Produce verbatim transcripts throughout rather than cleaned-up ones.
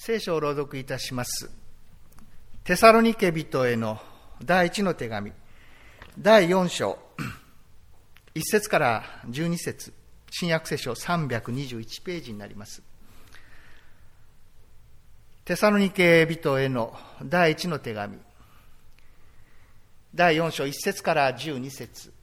聖書を朗読いたします。テサロニケ人への第一の手紙、だいよん章、いっ節からじゅうに節、新約聖書さんびゃくにじゅういちページになります。テサロニケ人への第一の手紙、だいよん章いっ節からじゅうに節。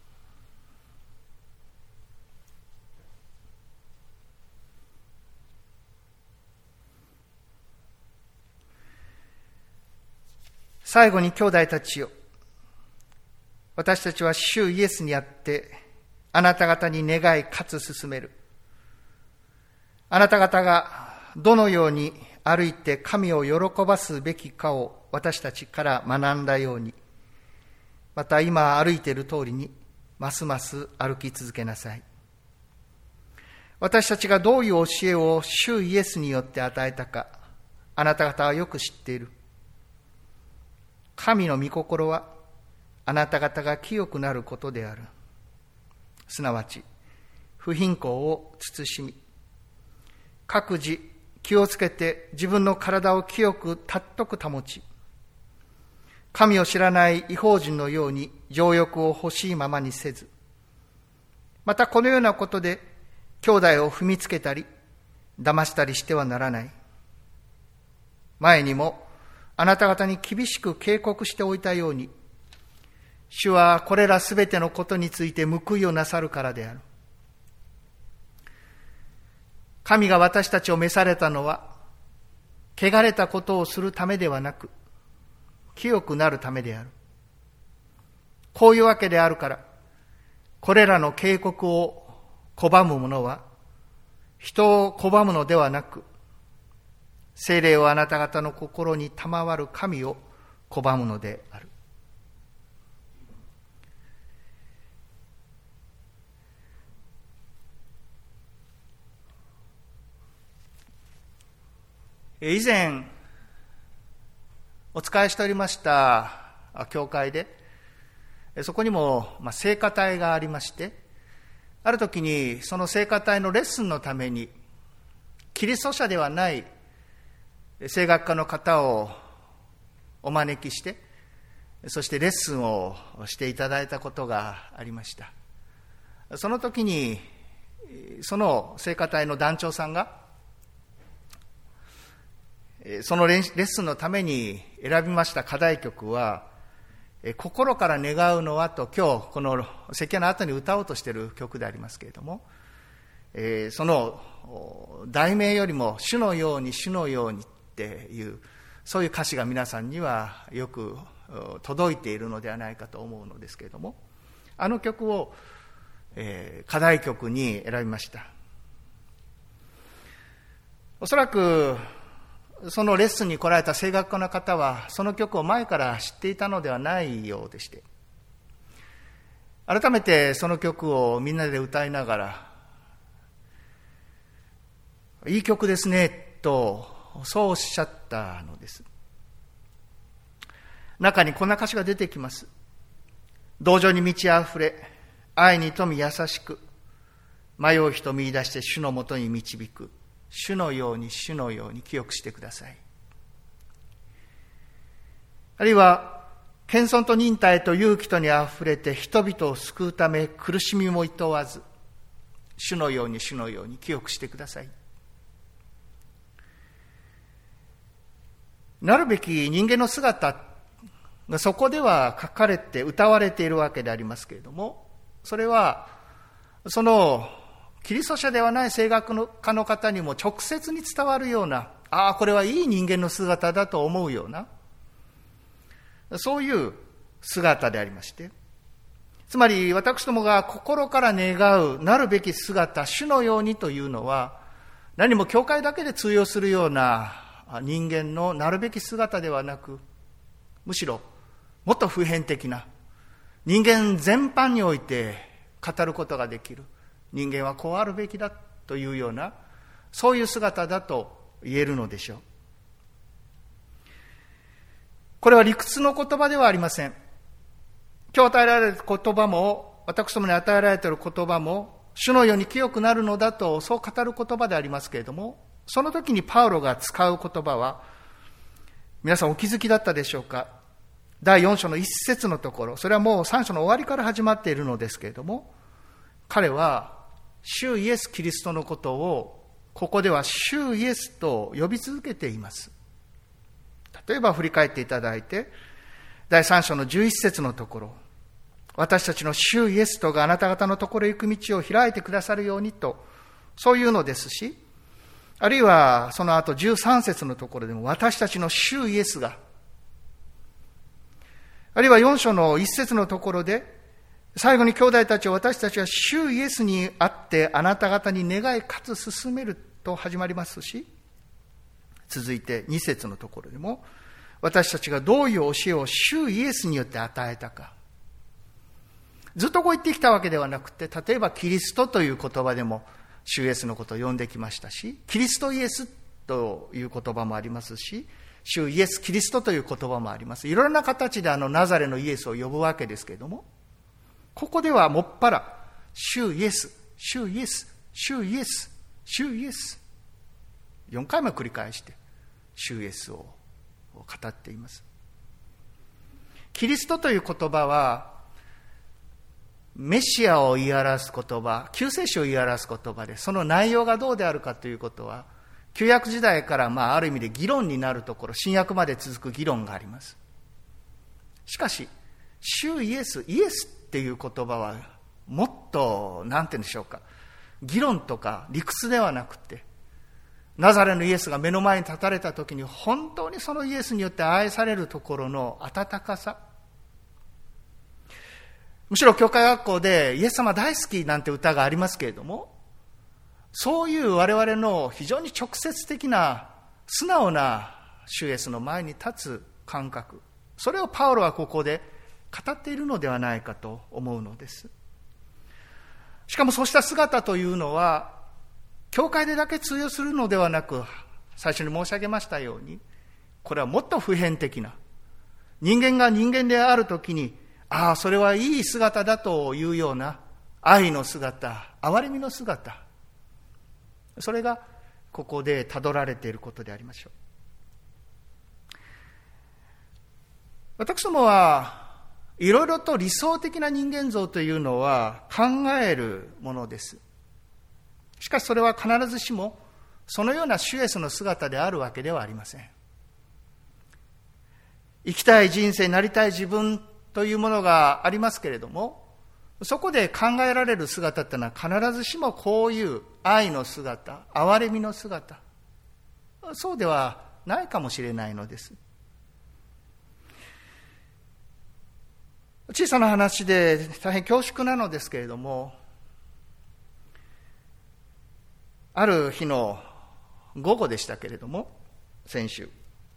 最後に兄弟たちよ、私たちは主イエスにあってあなた方に願いかつ進める。あなた方がどのように歩いて神を喜ばすべきかを私たちから学んだように、また今歩いている通りにますます歩き続けなさい。私たちがどういう教えを主イエスによって与えたか、あなた方はよく知っている。神の御心はあなた方が清くなることである。すなわち不貧困を慎み、各自気をつけて自分の体を清く尊く保ち、神を知らない異邦人のように情欲を欲しいままにせず、またこのようなことで兄弟を踏みつけたり騙したりしてはならない。前にもあなた方に厳しく警告しておいたように、主はこれらすべてのことについて報いをなさるからである。神が私たちを召されたのは、汚れたことをするためではなく、清くなるためである。こういうわけであるから、これらの警告を拒む者は、人を拒むのではなく、聖霊をあなた方の心に賜る神を拒むのである。以前お仕えしておりました教会で、そこにも聖歌隊がありまして、ある時にその聖歌隊のレッスンのためにキリスト者ではない声楽家の方をお招きして、そしてレッスンをしていただいたことがありました。その時にその聖歌隊の団長さんが、そのレッスンのために選びました課題曲は、心から願うのはと、今日この説教の後に歌おうとしている曲でありますけれども、その題名よりも主のように主のようにっていう、そういう歌詞が皆さんにはよく届いているのではないかと思うのですけれども、あの曲を、えー、課題曲に選びました。おそらくそのレッスンに来られた声楽家の方はその曲を前から知っていたのではないようでして、改めてその曲をみんなで歌いながら、いい曲ですねとそうおっしゃったのです。中にこんな歌詞が出てきます。同情に満ち溢れ、愛に富み優しく、迷う人見出して主のもとに導く。主のように主のように清くしてください。あるいは、謙遜と忍耐と勇気とに溢れて人々を救うため苦しみもいとわず、主のように主のように清くしてください。なるべき人間の姿がそこでは書かれて歌われているわけでありますけれども、それはそのキリスト者ではない声楽家の方にも直接に伝わるような、ああこれはいい人間の姿だと思うような、そういう姿でありまして、つまり私どもが心から願うなるべき姿、主のようにというのは、何も教会だけで通用するような人間のなるべき姿ではなく、むしろもっと普遍的な、人間全般において語ることができる、人間はこうあるべきだというような、そういう姿だと言えるのでしょう。これは理屈の言葉ではありません。今日与えられる言葉も、私どもに与えられている言葉も、主のように清くなるのだとそう語る言葉でありますけれども、 その時にパウロが使う言葉は、皆さんお気づきだったでしょうか。だいよん章の一節のところ、それはもうさん章の終わりから始まっているのですけれども、彼は主イエス・キリストのことをここでは主イエスと呼び続けています。例えば振り返っていただいて、だいさん章のじゅういち節のところ、私たちの主イエスとがあなた方のところへ行く道を開いてくださるようにと、そういうのですし、あるいはその後じゅうさん節のところでも私たちの主イエスが、あるいはよん章のいち節のところで、最後に兄弟たちを私たちは主イエスにあってあなた方に願いかつ進めると始まりますし、続いてに節のところでも私たちがどういう教えを主イエスによって与えたか、ずっとこう言ってきたわけではなくて、例えばキリストという言葉でも主イエスのことを呼んできましたし、キリストイエスという言葉もありますし、主イエスキリストという言葉もあります。いろんな形であのナザレのイエスを呼ぶわけですけれども、ここではもっぱら主イエス、主イエス、主イエス、主イエス、よんかいも繰り返して主イエスを語っています。キリストという言葉はメシアを言い表す言葉、救世主を言い表す言葉で、その内容がどうであるかということは旧約時代からまあある意味で議論になるところ、新約まで続く議論があります。しかし主イエス、イエスっていう言葉はもっとなんて言うんでしょうか、議論とか理屈ではなくて、ナザレのイエスが目の前に立たれた時に本当にそのイエスによって愛されるところの温かさ、むしろ教会学校でイエス様大好きなんて歌がありますけれども、そういう我々の非常に直接的な素直な主イエスの前に立つ感覚、それをパウロはここで語っているのではないかと思うのです。しかもそうした姿というのは教会でだけ通用するのではなく、最初に申し上げましたように、これはもっと普遍的な、人間が人間であるときに、ああそれはいい姿だというような愛の姿、憐れみの姿、それがここでたどられていることでありましょう。私どもはいろいろと理想的な人間像というのは考えるものです。しかしそれは必ずしもそのような主イエスの姿であるわけではありません。生きたい人生、なりたい自分というものがありますけれども、そこで考えられる姿ってのは必ずしもこういう愛の姿、憐れみの姿、そうではないかもしれないのです。小さな話で大変恐縮なのですけれども、ある日の午後でしたけれども、先週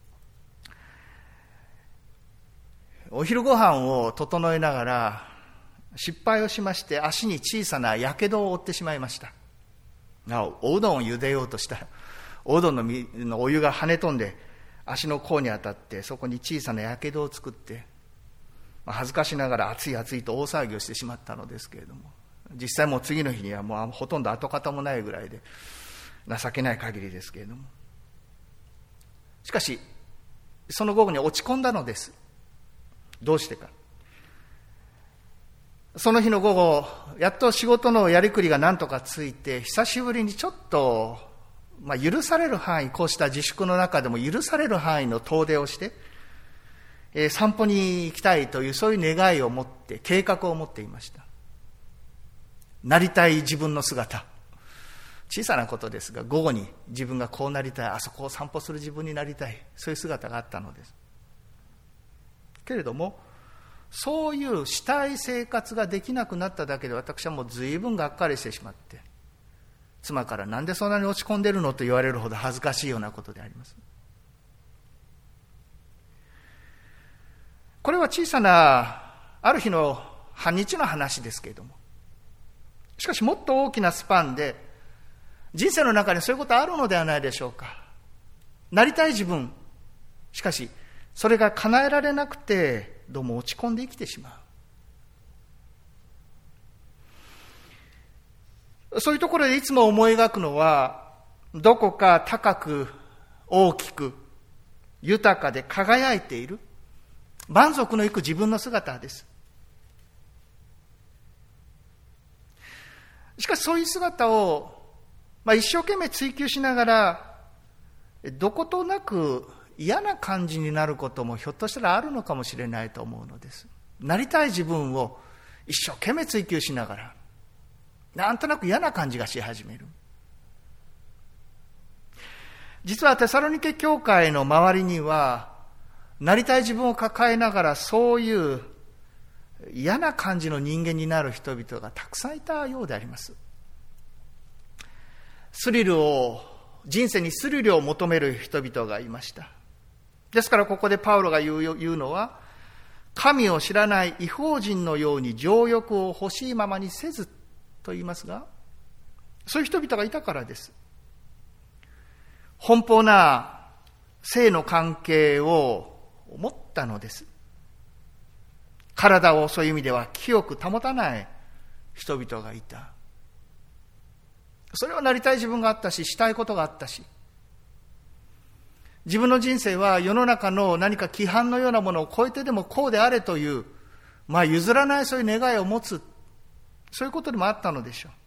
お昼ご飯を整えながら失敗をしまして、足に小さなやけどを負ってしまいました。なお、おうどんを茹でようとしたら、おうどん の, のお湯が跳ね飛んで足の甲に当たって、そこに小さなやけどを作って、恥ずかしながら熱い熱いと大騒ぎをしてしまったのですけれども、実際もう次の日にはもうほとんど跡形もないぐらいで情けない限りですけれども、しかしその午後に落ち込んだのです。どうしてか。その日の午後、やっと仕事のやりくりが何とかついて、久しぶりにちょっと、まあ、許される範囲、こうした自粛の中でも許される範囲の遠出をして、えー、散歩に行きたいというそういう願いを持って、計画を持っていました。なりたい自分の姿、小さなことですが、午後に自分がこうなりたい、あそこを散歩する自分になりたい、そういう姿があったのです。けれども、そういうしたい生活ができなくなっただけで、私はもう随分がっかりしてしまって、妻からなんでそんなに落ち込んでるのと言われるほど恥ずかしいようなことであります。これは小さなある日の半日の話ですけれども、しかしもっと大きなスパンで人生の中にそういうことあるのではないでしょうか。なりたい自分、しかしそれが叶えられなくて、どうも落ち込んで生きてしまう。そういうところでいつも思い描くのは、 どこか高く大きく豊かで輝いている満足のいく自分の姿です。しかしそういう姿を、まあ、一生懸命追求しながらどことなく嫌な感じになることもひょっとしたらあるのかもしれないと思うのです。なりたい自分を一生懸命追求しながらなんとなく嫌な感じがし始める。実はテサロニケ教会の周りにはなりたい自分を抱えながらそういう嫌な感じの人間になる人々がたくさんいたようであります。スリルを人生にスリルを求める人々がいました。ですからここでパウロが言う、言うのは、神を知らない異邦人のように情欲を欲しいままにせずと言いますが、そういう人々がいたからです。奔放な性の関係を持ったのです。体をそういう意味では清く保たない人々がいた。それはなりたい自分があったし、したいことがあったし、自分の人生は世の中の何か規範のようなものを超えてでもこうであれという、まあ譲らないそういう願いを持つ、そういうことでもあったのでしょう。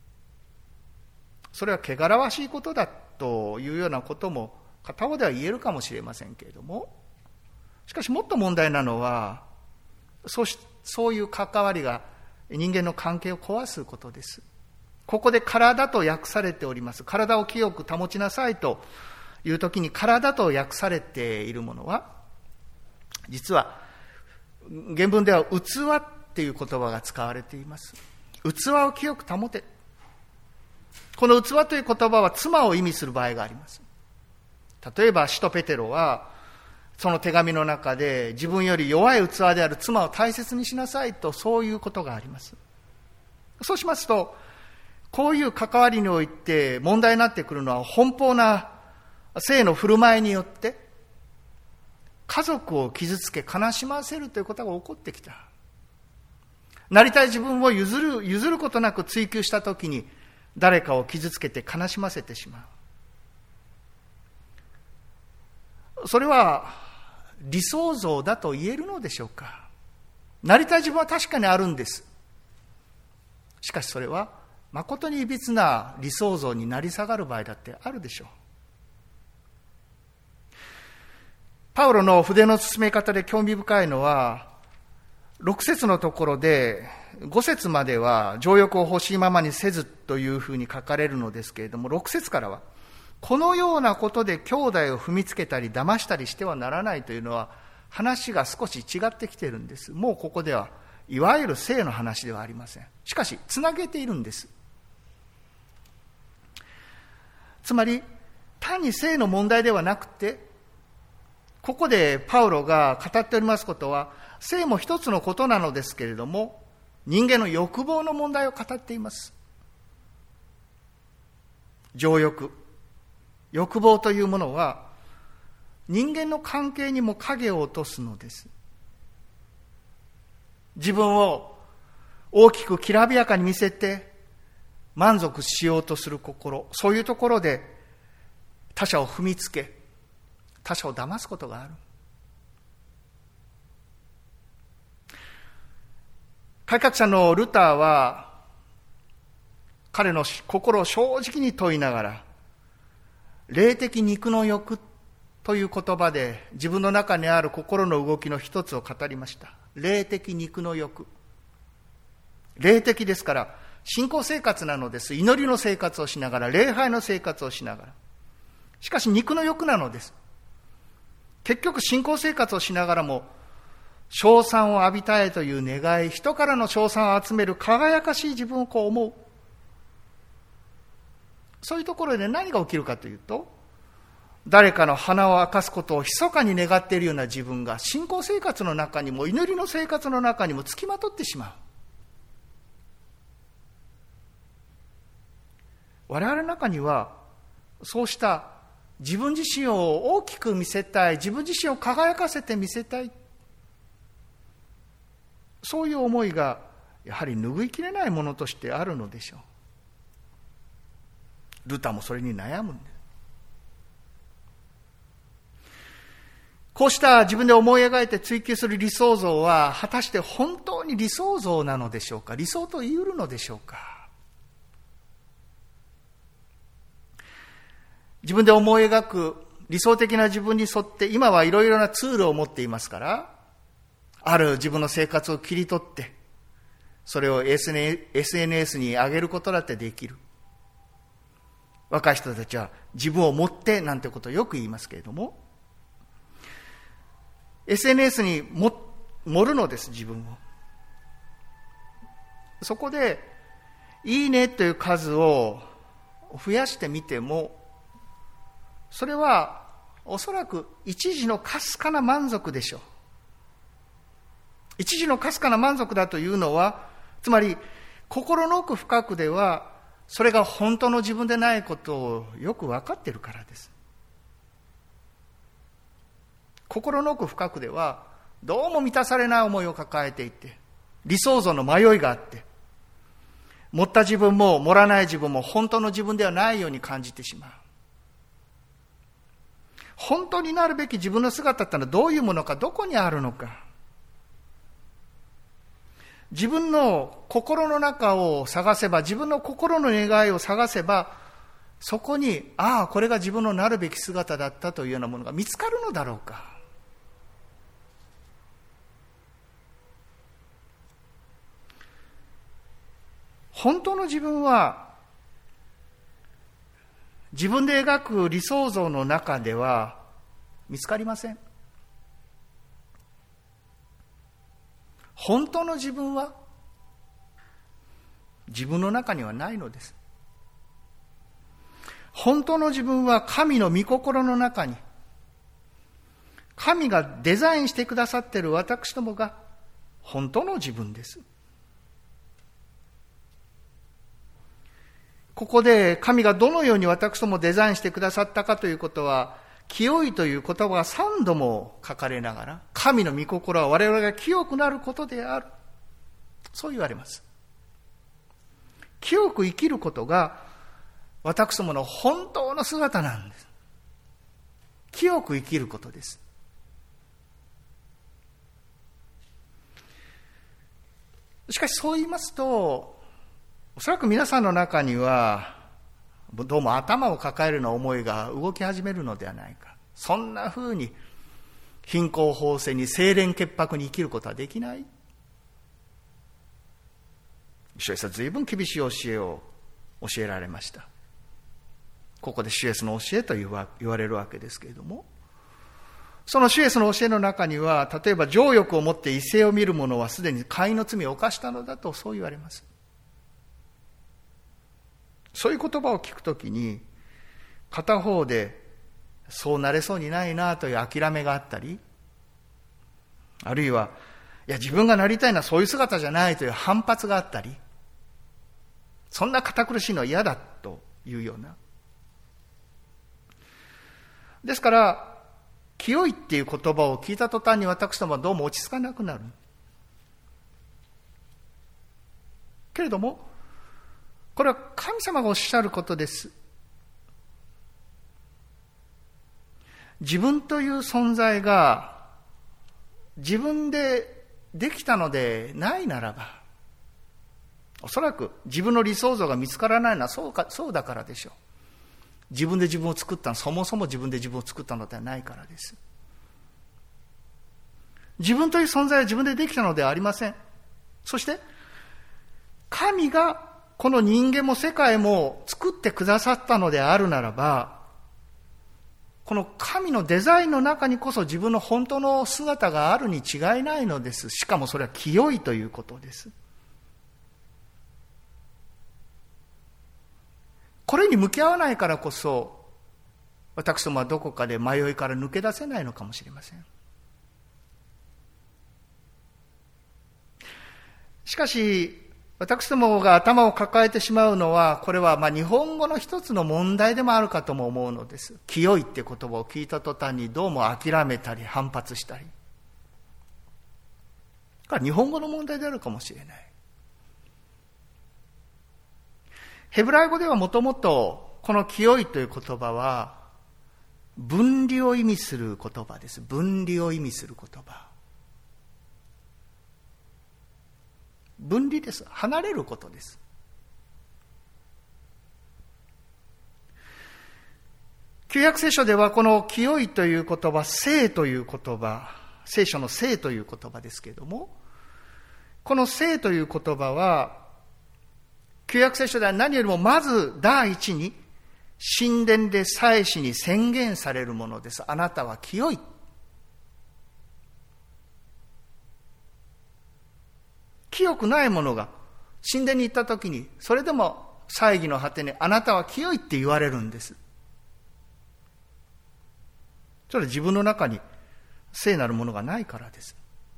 それは汚らわしいことだというようなことも片方では言えるかもしれませんけれども、しかしもっと問題なのは、そうし、そういう関わりが人間の関係を壊すことです。ここで体と訳されております。体を清く保ちなさいというときに体と訳されているものは、実は原文では器っていう言葉が使われています。器を清く保て。この器という言葉は妻を意味する場合があります。例えば使徒ペテロはその手紙の中で自分より弱い器である妻を大切にしなさいと、そういうことがあります。そうしますと、こういう関わりにおいて問題になってくるのは、奔放な性の振る舞いによって家族を傷つけ悲しませるということが起こってきた。なりたい自分を譲る譲ることなく追求したときに誰かを傷つけて悲しませてしまう。それは理想像だと言えるのでしょうか。なりたい自分は確かにあるんです。しかしそれは誠にいびつな理想像になり下がる場合だってあるでしょう。パウロの筆の進め方で興味深いのは、ろく節のところでご節までは情欲を欲しいままにせずというふうに書かれるのですけれども、ろく節からはこのようなことで兄弟を踏みつけたり騙したりしてはならないというのは、話が少し違ってきているんです。もうここではいわゆる性の話ではありません。しかしつなげているんです。つまり単に性の問題ではなくて、ここでパウロが語っておりますことは、性も一つのことなのですけれども、人間の欲望の問題を語っています。情欲、欲望というものは人間の関係にも影を落とすのです。自分を大きくきらびやかに見せて満足しようとする心、そういうところで他者を踏みつけ、他者を騙すことがある。改革者のルターは彼の心を正直に問いながら、霊的肉の欲という言葉で自分の中にある心の動きの一つを語りました。霊的肉の欲。霊的ですから信仰生活なのです。祈りの生活をしながら、礼拝の生活をしながら。しかし肉の欲なのです。結局信仰生活をしながらも称賛を浴びたいという願い、人からの称賛を集める輝かしい自分をこう思う。そういうところで何が起きるかというと、誰かの鼻を明かすことを密かに願っているような自分が信仰生活の中にも祈りの生活の中にもつきまとってしまう。我々の中にはそうした自分自身を大きく見せたい、自分自身を輝かせて見せたい、そういう思いがやはり拭いきれないものとしてあるのでしょう。 ルターもそれに悩むんです。こうした自分で思い描いて追求する理想像は、果たして本当に理想像なのでしょうか？理想と言い得るのでしょうか？自分で思い描く理想的な自分に沿って、今はいろいろなツールを持っていますから、ある自分の生活を切り取って、それを エスエヌエス に上げることだってできる。若い人たちは自分を持ってなんてことをよく言いますけれども、エスエヌエス にも盛るのです、自分を。そこで、いいねという数を増やしてみても、それはおそらく一時のかすかな満足でしょう。一時のかすかな満足だというのは、つまり心の奥深くではそれが本当の自分でないことをよく分かっているからです。心の奥深くではどうも満たされない思いを抱えていて、理想像の迷いがあって、盛った自分も盛らない自分も本当の自分ではないように感じてしまう。本当になるべき自分の姿ってのはどういうものか、どこにあるのか。自分の心の中を探せば、自分の心の願いを探せば、そこに、ああ、これが自分のなるべき姿だったというようなものが見つかるのだろうか。本当の自分は、自分で描く理想像の中では見つかりません。本当の自分は自分の中にはないのです。本当の自分は神の御心の中に、神がデザインしてくださっている私どもが本当の自分です。ここで神がどのように私どもデザインしてくださったかということは、清いという言葉が三度も書かれながら、神の御心は我々が清くなることである。そう言われます。清く生きることが私どもの本当の姿なんです。清く生きることです。しかしそう言いますと、おそらく皆さんの中には、どうも頭を抱えるような思いが動き始めるのではないか。そんな風に貧困法制に清廉潔白に生きることはできない。主イエスは随分厳しい教えを教えられました。ここで主イエスの教えと言わ、言われるわけですけれども、その主イエスの教えの中には、例えば情欲を持って異性を見る者はすでに姦淫の罪を犯したのだと、そう言われます。そういう言葉を聞くときに、片方でそうなれそうにないなという諦めがあったり、あるいは、いや自分がなりたいのはそういう姿じゃないという反発があったり、そんな堅苦しいのは嫌だというような。ですから、清いっていう言葉を聞いた途端に私どもはどうも落ち着かなくなる。けれども、これは神様がおっしゃることです。自分という存在が自分でできたのでないならば、おそらく自分の理想像が見つからないのはそうか、そうだからでしょう。自分で自分を作ったのはそもそも自分で自分を作ったのではないからです。自分という存在は自分でできたのではありません。そして神がこの人間も世界も作ってくださったのであるならば、この神のデザインの中にこそ自分の本当の姿があるに違いないのです。しかもそれは清いということです。これに向き合わないからこそ、私どもはどこかで迷いから抜け出せないのかもしれません。しかし、私どもが頭を抱えてしまうのは、これはまあ日本語の一つの問題でもあるかとも思うのです。清いって言葉を聞いた途端にどうも諦めたり反発したり。これは日本語の問題であるかもしれない。ヘブライ語ではもともとこの清いという言葉は分離を意味する言葉です。分離を意味する言葉。分離です。離れることです。旧約聖書ではこの清いという言葉、聖という言葉、聖書の聖という言葉ですけれども、この聖という言葉は旧約聖書では何よりもまず第一に神殿で祭司に宣言されるものです。あなたは清い。清くないものが神殿に行ったときに、それでも祭儀の果てにあなたは清いって言われるんです。それは自分の中に聖なるものがないからです。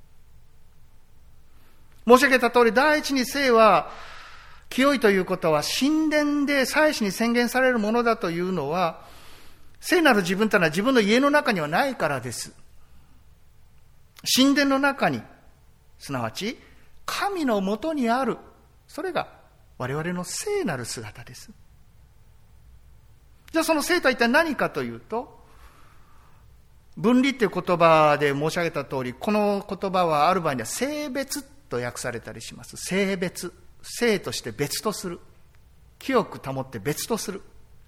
申し上げた通り、第一に聖は清いということは神殿で祭司に宣言されるものだというのは、聖なる自分というのは自分の家の中にはないからです。神殿の中に、すなわち神のもとにある、それが我々の聖なる姿です。じゃあその聖とは一体何かというと、分離という言葉で申し上げた通り、この言葉はある場合には聖別と訳されたりします。聖別。聖として別とする。清く保って別とする。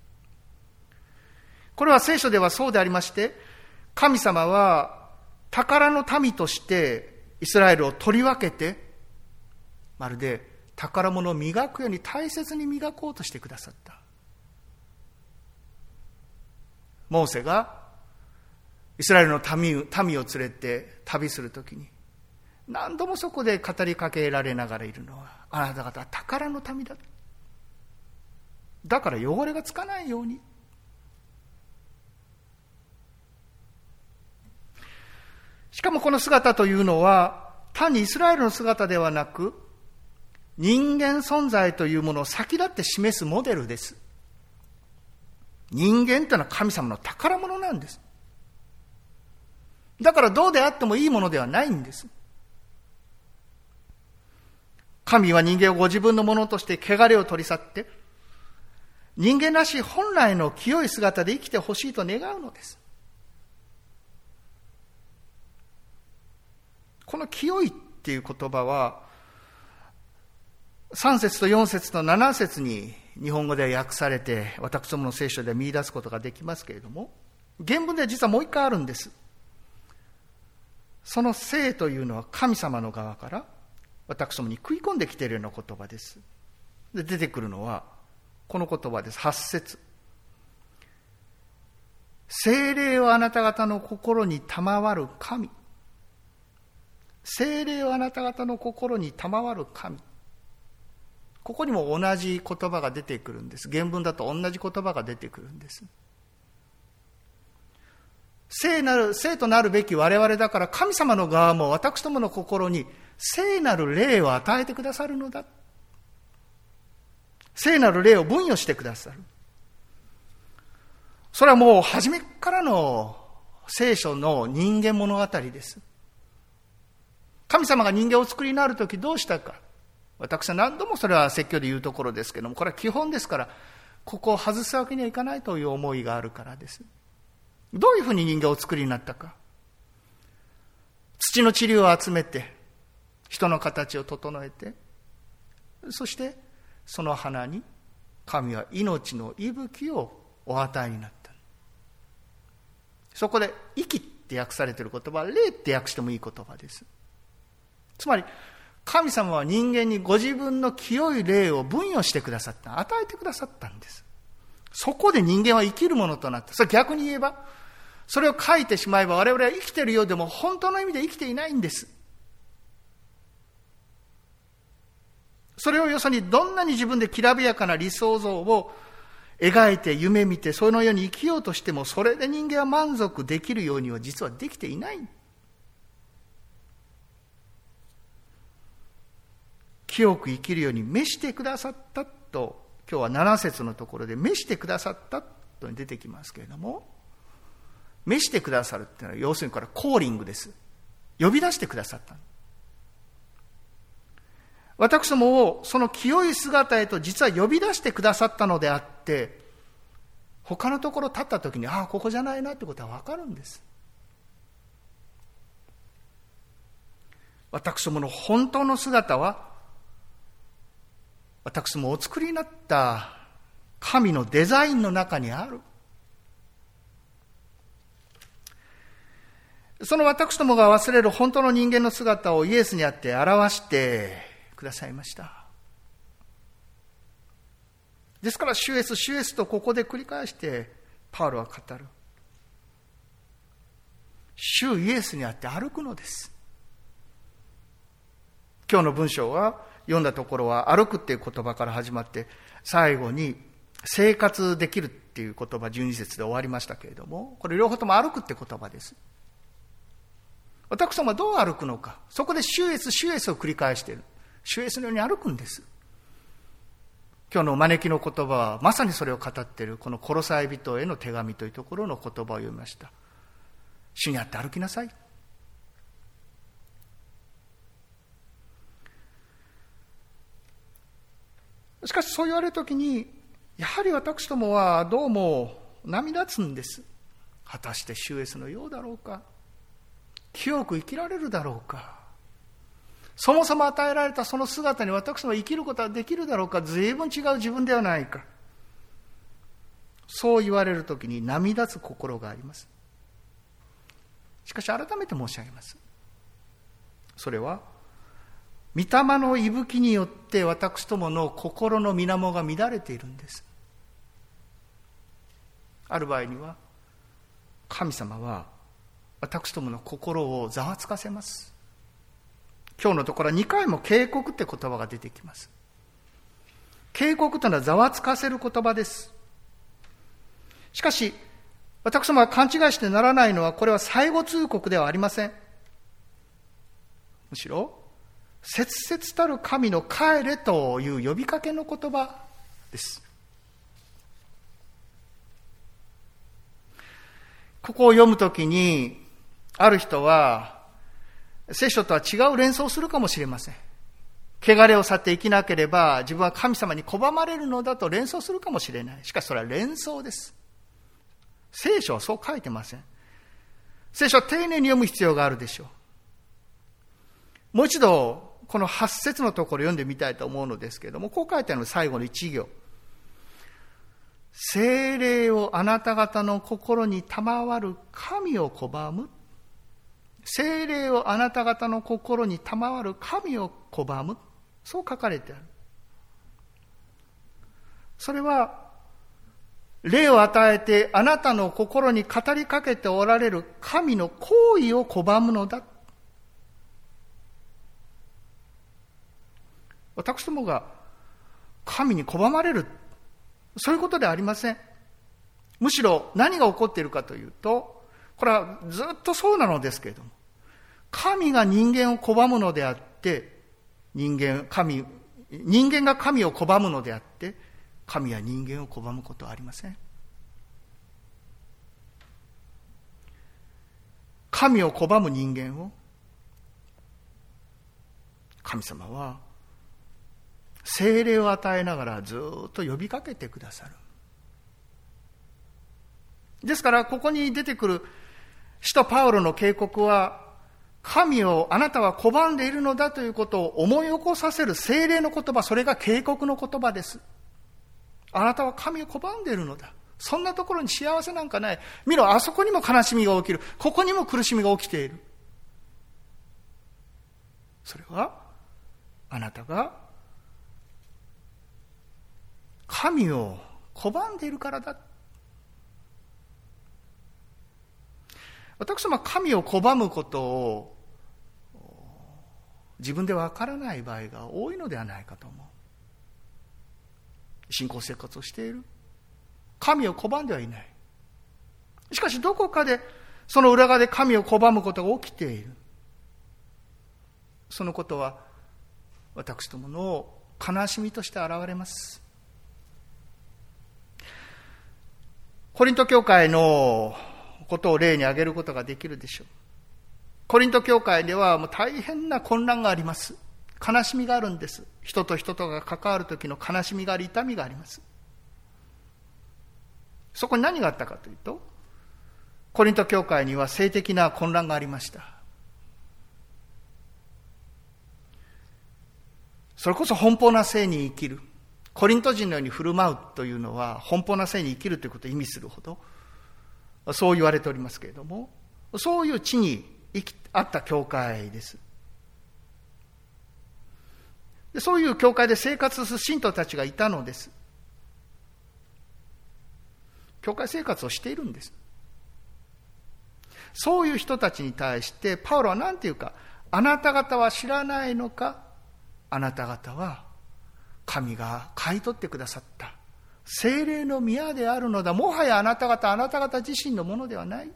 これは聖書ではそうでありまして、神様は宝の民としてイスラエルを取り分けて、まるで宝物を磨くように大切に磨こうとしてくださった。モーセがイスラエルの民、民を連れて旅するときに、何度もそこで語りかけられながらいるのは、あなた方は宝の民だ。だから汚れがつかないように。しかもこの姿というのは、単にイスラエルの姿ではなく、人間存在というものを先立って示すモデルです。人間というのは神様の宝物なんです。だからどうであってもいいものではないんです。神は人間をご自分のものとして汚れを取り去って、人間らしい本来の清い姿で生きてほしいと願うのです。この清いっていう言葉は、さん節とよん節となな節に日本語で訳されて、私どもの聖書で見出すことができますけれども、原文では実はもう一回あるんです。その聖というのは神様の側から私どもに食い込んできているような言葉です。で、出てくるのはこの言葉です。はち節。聖霊をあなた方の心に賜る神。聖霊をあなた方の心に賜る神。ここにも同じ言葉が出てくるんです。原文だと同じ言葉が出てくるんです。聖なる、聖となるべき我々だから、神様の側も私どもの心に聖なる霊を与えてくださるのだ。聖なる霊を分与してくださる。それはもう初めからの聖書の人間物語です。神様が人間をお作りになるときどうしたか。私は何度もそれは説教で言うところですけども、これは基本ですから、ここを外すわけにはいかないという思いがあるからです。どういうふうに人間をお作りになったか。土の塵を集めて、人の形を整えて、そしてその花に神は命の息吹をお与えになった。そこで息って訳されている言葉は霊って訳してもいい言葉です。つまり神様は人間にご自分の清い霊を分与してくださった、与えてくださったんです。そこで人間は生きるものとなった。それ逆に言えば、それを書いてしまえば我々は生きているようでも本当の意味で生きていないんです。それをよそにどんなに自分できらびやかな理想像を描いて夢見てそのように生きようとしても、それで人間は満足できるようには実はできていない。清く生きるように召してくださったと、今日はなな節のところで召してくださったと出てきますけれども、召してくださるっていうのは要するにこれはコーリングです。呼び出してくださった。私どもをその清い姿へと実は呼び出してくださったのであって、 他のところ立った時に、ああ、ここじゃないなってことは分かるんです。私どもの本当の姿は、私どもお作りになった神のデザインの中にある。その私どもが忘れる本当の人間の姿をイエスにあって表してくださいました。ですから、主イエス、主イエスとここで繰り返してパウロは語る。主イエスにあって歩くのです。今日の文章は読んだところは歩くっていう言葉から始まって、最後に生活できるっていう言葉じゅうに節で終わりましたけれども、これ両方とも歩くって言葉です。私どもはどう歩くのか、そこで主イエス、主イエスを繰り返している。主イエスのように歩くんです。今日の招きの言葉はまさにそれを語っている、このコロサイ人への手紙というところの言葉を読みました。主にあって歩きなさい。しかしそう言われるときに、やはり私どもはどうも涙つんです。果たして主イエスのようだろうか、清く生きられるだろうか、そもそも与えられたその姿に私どもは生きることはできるだろうか、随分違う自分ではないか、そう言われるときに涙つ心があります。しかし改めて申し上げます。それは御霊の息吹によって私どもの心の水面が乱れているんです。ある場合には神様は私どもの心をざわつかせます。今日のところはにかいも警告って言葉が出てきます。警告というのはざわつかせる言葉です。しかし私どもが勘違いしてならないのは、これは最後通告ではありません。むしろ切々たる神の帰れという呼びかけの言葉です。ここを読むときに、ある人は聖書とは違う連想をするかもしれません。汚れを去って生きなければ自分は神様に拒まれるのだと連想するかもしれない。しかしそれは連想です。聖書はそう書いてません。聖書は丁寧に読む必要があるでしょう。もう一度このはち節のところ読んでみたいと思うのですけれども、こう書いてあるの最後の一行。聖霊をあなた方の心に賜る神を拒む。聖霊をあなた方の心に賜る神を拒む。そう書かれてある。それは霊を与えてあなたの心に語りかけておられる神の行為を拒むのだ。私どもが神に拒まれる、そういうことではありません。むしろ何が起こっているかというと、これはずっとそうなのですけれども、神が人間を拒むのであって、人間、神、人間が神を拒むのであって、神は人間を拒むことはありません。神を拒む人間を神様は聖霊を与えながらずっと呼びかけてくださる。ですからここに出てくる使徒パウロの警告は、神をあなたは拒んでいるのだということを思い起こさせる聖霊の言葉、それが警告の言葉です。あなたは神を拒んでいるのだ。そんなところに幸せなんかない。見ろ、あそこにも悲しみが起きる。ここにも苦しみが起きている。それはあなたが神を拒んでいるからだ。私は神を拒むことを自分でわからない場合が多いのではないかと思う。信仰生活をしている。神を拒んではいない。しかしどこかでその裏側で神を拒むことが起きている。そのことは私どもの悲しみとして現れます。コリント教会のことを例に挙げることができるでしょう。コリント教会ではもう大変な混乱があります。悲しみがあるんです。人と人とが関わる時の悲しみがあり、痛みがあります。 そこに何があったかというと、コリント教会には性的な混乱がありました。それこそ奔放な性に生きる、コリント人のように振る舞うというのは奔放な性に生きるということを意味するほど、そう言われておりますけれども、そういう地にあった教会です。そういう教会で生活する信徒たちがいたのです。教会生活をしているんです。そういう人たちに対してパウロは何て言うか、あなた方は知らないのか、あなた方は神が買い取ってくださった聖霊の宮であるのだ。もはやあなた方あなた方自身のものではない。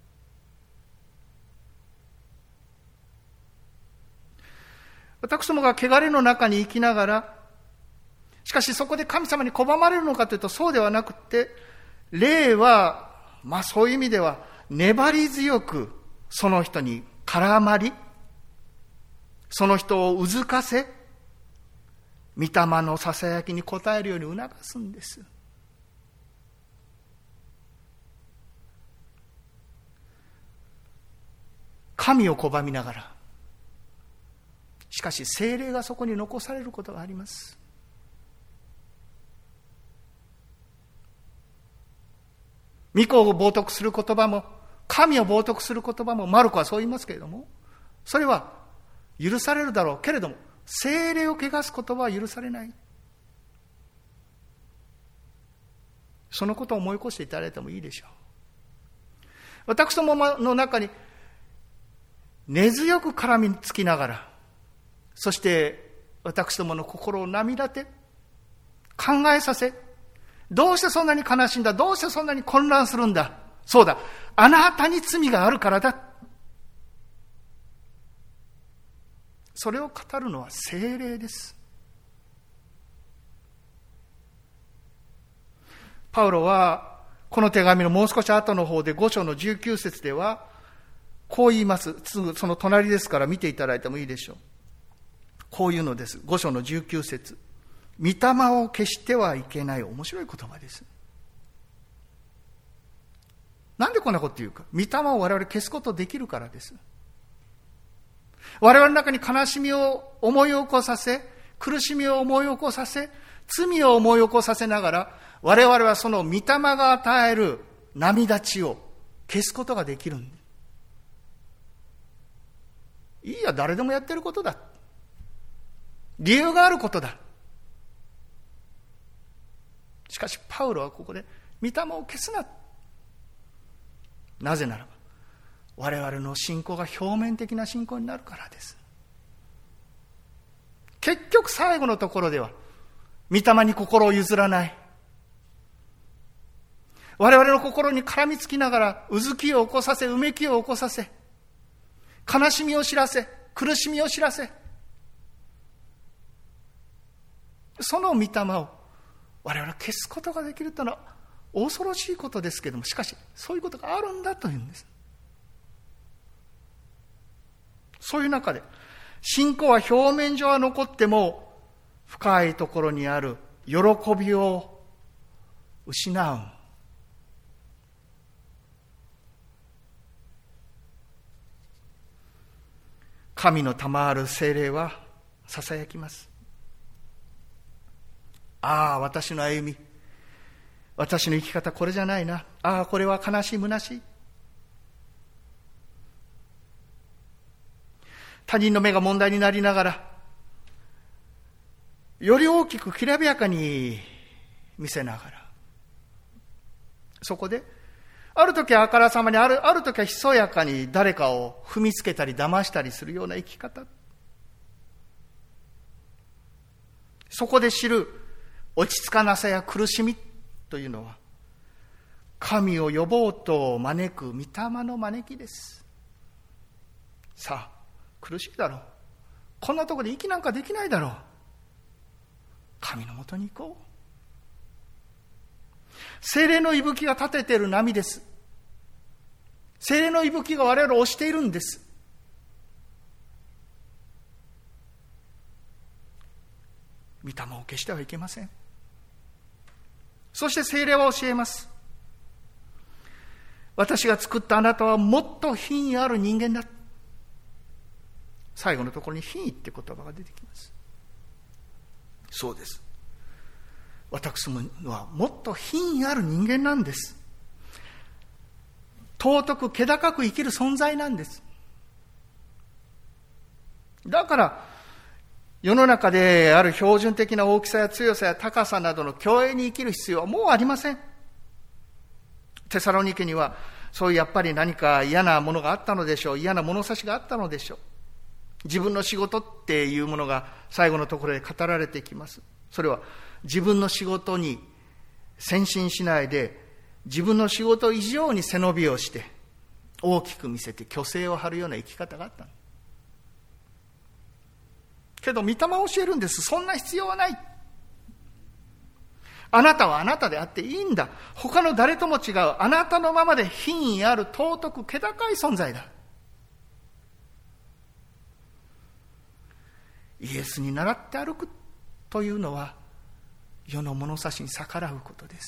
私どもが汚れの中に生きながら、しかしそこで神様に拒まれるのかというとそうではなくて、霊はまあそういう意味では粘り強くその人に絡まり、その人をうずかせ、御霊のささやきに応えるように促すんです。神を拒みながら、しかし聖霊がそこに残されることがあります。御子を冒涜する言葉も、神を冒涜する言葉も、マルコはそう言いますけれども、それは許されるだろうけれども、聖霊を汚す言葉は許されない。そのことを思い起こしていただいてもいいでしょう。私どもの中に根強く絡みつきながら、そして私どもの心を波立て、考えさせ、どうしてそんなに悲しいんだ、どうしてそんなに混乱するんだ、そうだ、あなたに罪があるからだ。それを語るのは聖霊です。パウロはこの手紙のもう少し後の方でご章のじゅうきゅう節ではこう言います。すぐその隣ですから見ていただいてもいいでしょう。こういうのです。ご章のじゅうきゅう節。御霊を消してはいけない。面白い言葉です。なんでこんなこと言うか。御霊を我々消すことできるからです。我々の中に悲しみを思い起こさせ、苦しみを思い起こさせ、罪を思い起こさせながら、我々はその御霊が与える波立ちを消すことができるんです。いいや、誰でもやってることだ。理由があることだ。しかしパウロはここで御霊を消すな。なぜならば我々の信仰が表面的な信仰になるからです。結局最後のところでは御霊に心を譲らない、我々の心に絡みつきながらうずきを起こさせ、うめきを起こさせ、悲しみを知らせ、苦しみを知らせ、その御霊を我々は消すことができるというのは恐ろしいことですけれども、しかしそういうことがあるんだというんです。そういう中で信仰は表面上は残っても深いところにある喜びを失う。神の賜る聖霊はささやきます。ああ、私の歩み、私の生き方これじゃないな。ああ、これは悲しい、虚しい。他人の目が問題になりながら、より大きくきらびやかに見せながら、そこである時はあからさまに、ある、ある時はひそやかに誰かを踏みつけたり騙したりするような生き方。そこで知る落ち着かなさや苦しみというのは、神を呼ぼうと招く御霊の招きです。さあ、苦しいだろう。こんなところで息なんかできないだろう。神のもとに行こう。聖霊の息吹が立てている波です。聖霊の息吹が我々を押しているんです。御霊を消してはいけません。そして聖霊は教えます。 私が作ったあなたはもっと品位ある人間だ。最後のところに品位って言葉が出てきます。そうです。私もはもっと品位ある人間なんです。尊く気高く生きる存在なんです。だから世の中である標準的な大きさや強さや高さなどの競泳に生きる必要はもうありません。テサロニケにはそういうやっぱり何か嫌なものがあったのでしょう。嫌な物差しがあったのでしょう。自分の仕事っていうものが最後のところで語られてきます。それは自分の仕事に先進しないで、自分の仕事以上に背伸びをして大きく見せて虚勢を張るような生き方があったけど、御霊を教えるんです。そんな必要はない。あなたはあなたであっていいんだ。他の誰とも違うあなたのままで品位ある尊く気高い存在だ。イエスに倣って歩くというのは世の物差しに逆らうことです。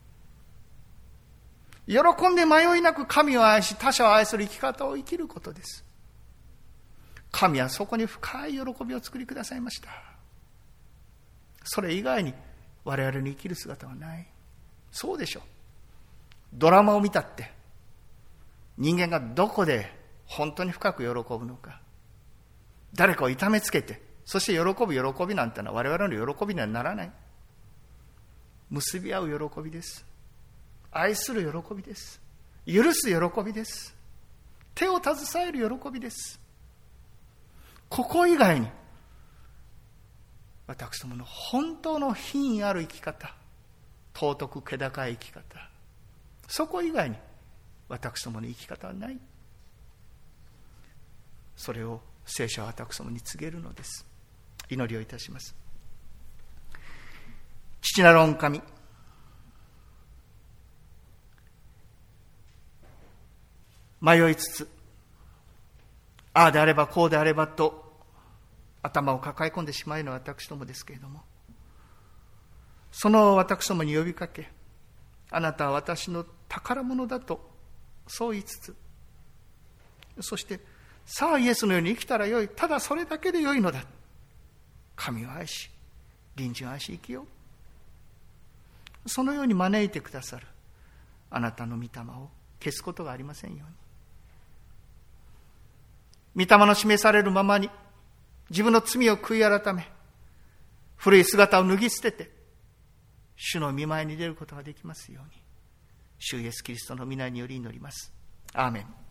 喜んで迷いなく神を愛し他者を愛する生き方を生きることです。神はそこに深い喜びを作りくださいました。それ以外に我々に生きる姿はない。そうでしょう。ドラマを見たって人間がどこで本当に深く喜ぶのか、誰かを痛めつけてそして喜ぶ喜びなんてのは我々の喜びにはならない。結び合う喜びです。愛する喜びです。許す喜びです。手を携える喜びです。ここ以外に私どもの本当の品位ある生き方、尊く気高い生き方、そこ以外に私どもの生き方はない。それを聖書は私どもに告げるのです。祈りをいたします。父なる御神、迷いつつ、ああであればこうであればと頭を抱え込んでしまいのは私どもですけれども、その私どもに呼びかけ、あなたは私の宝物だとそう言いつつ、そしてさあイエスのように生きたらよい、ただそれだけでよいのだ、神を愛し隣人を愛し生きよう、そのように招いてくださるあなたの御霊を消すことがありませんように。御霊の示されるままに自分の罪を悔い改め、古い姿を脱ぎ捨てて主の御前に出ることができますように、主イエスキリストの御名により祈ります。アーメン。